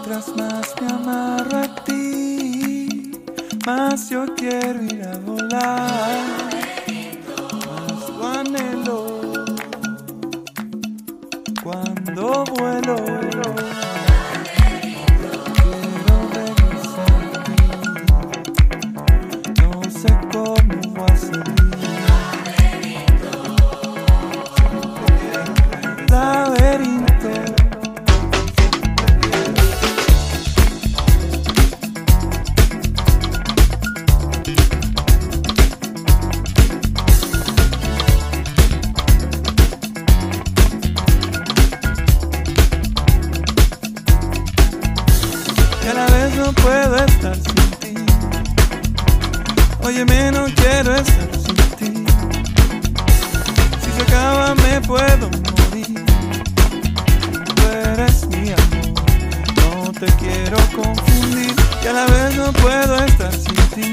Mientras más me amarro a ti, más yo quiero ir a volar, más lo anhelo cuando vuelo. Quiero regresar a ti, no sé cómo voy a salir. Laberinto. Y a la vez no puedo estar sin ti. Óyeme, no quiero estar sin ti. Si se acaba me puedo morir. Tú eres mi amor, no te quiero confundir. Y a la vez no puedo estar sin ti.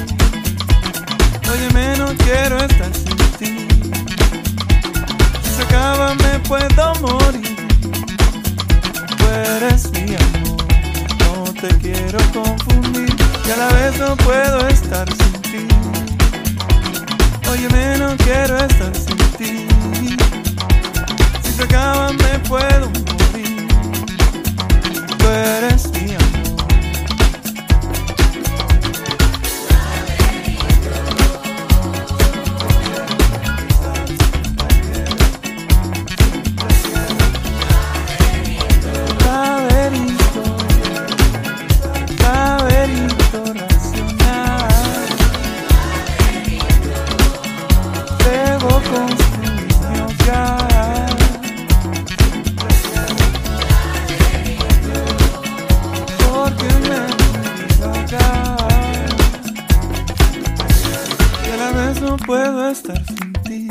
Óyeme, no quiero estar sin ti. Si se acaba me puedo morir. Tú eres mi amor, no te quiero confundir. Y a la vez no puedo estar sin ti. Óyeme, no quiero estar sin ti. Si se acaba me puedo morir. Tú eres mi amor. Laberinto, laberinto racional. Debo construir mi hogar. Porque me quiero ahogar. Y a la vez no puedo estar sin ti.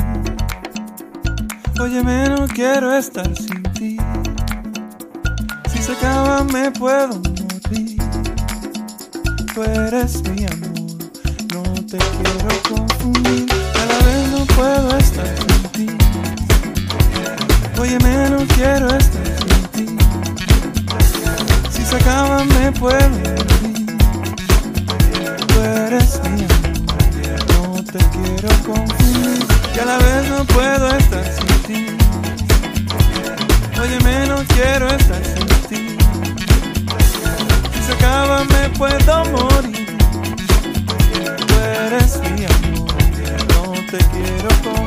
Óyeme, no quiero estar sin ti. Si se acaba me puedo morir. Tú eres mi amor, no te quiero confundir. A la vez no puedo estar sin ti. Óyeme, no quiero estar sin ti. Si se acaba me puedo morir. Tú eres mi amor, no te quiero confundir. Y a la vez no puedo estar sin ti. Óyeme, no quiero estar sin ti. Si se acaba me puedo morir. Tú eres mi amor, no te quiero confundir.